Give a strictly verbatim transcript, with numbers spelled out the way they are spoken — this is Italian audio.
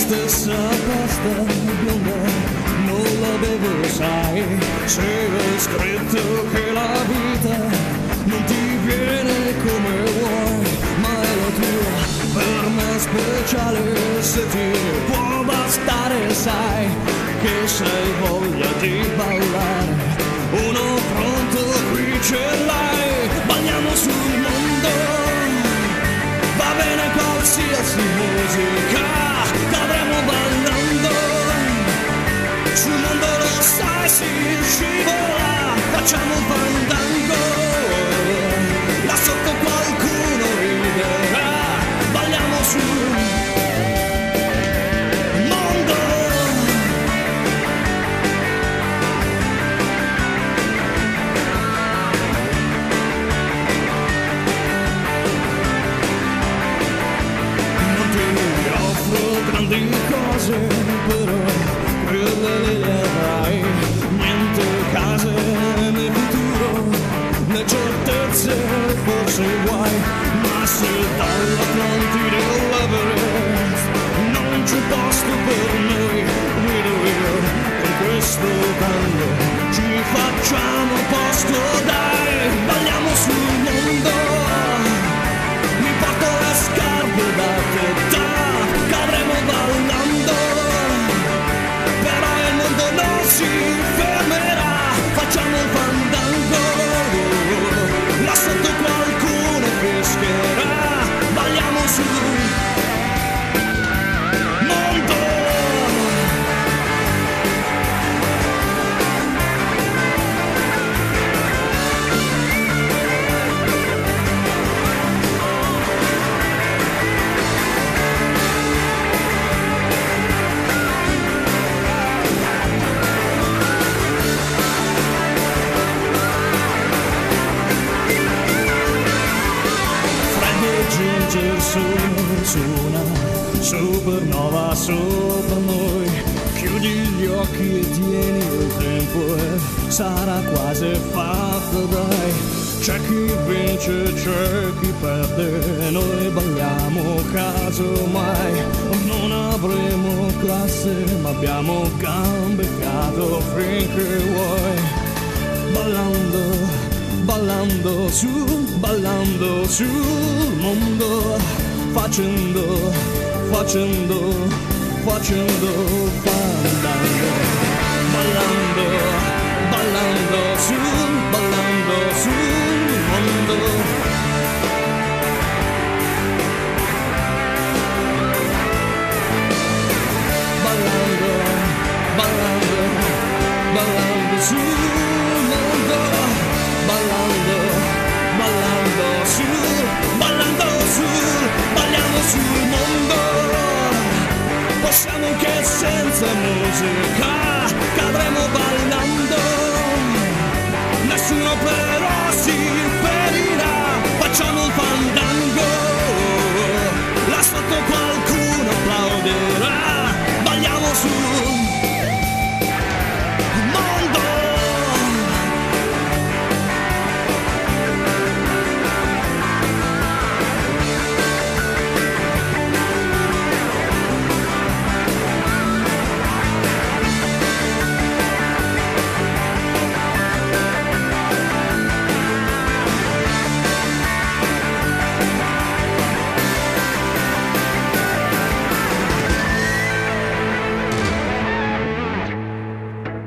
stessa pasta bionda non la bevo, sai, se è scritto che la vita non ti viene come vuoi, ma è la tua, per me speciale, se ti può bastare, sai, che se hai voglia di ballare, uno pronto qui ce l'hai, balliamo sul mondo, va bene qualsiasi musica, cadremo ballando, sul mondo lo sai si scivola, facciamo un fandango, là sotto qualcuno riderà, balliamo sul mondo. Non ti offro grandi cose, però quelle le avrai, niente case né futuro, né certezze, forse guai, ma se dall'Atlantide all'Everest non c'è posto per noi, guido io, con questo tango ci facciamo posto, dai, balliamo sul mondo, mi porto le scarpe da tetta, cadremo ballando, però il mondo non si fermerà, facciamo un fandango, là sotto qualcuno fischerà, balliamo sul mondo. Giunge su, su una supernova sopra noi, chiudi gli occhi e tieni il tempo e sarà quasi fatto, dai, c'è chi vince, c'è chi perde, noi balliamo casomai, non avremo classe ma abbiamo gambe e fiato finché vuoi, ballando ballando su, ballando sul mondo, facendo, facendo, facendo fandango, ballando, ballando su, ballando sul mondo. Ballando, ballando, ballando sul mondo. Ballando, ballando su, ballando su, balliamo sul mondo, possiamo anche senza musica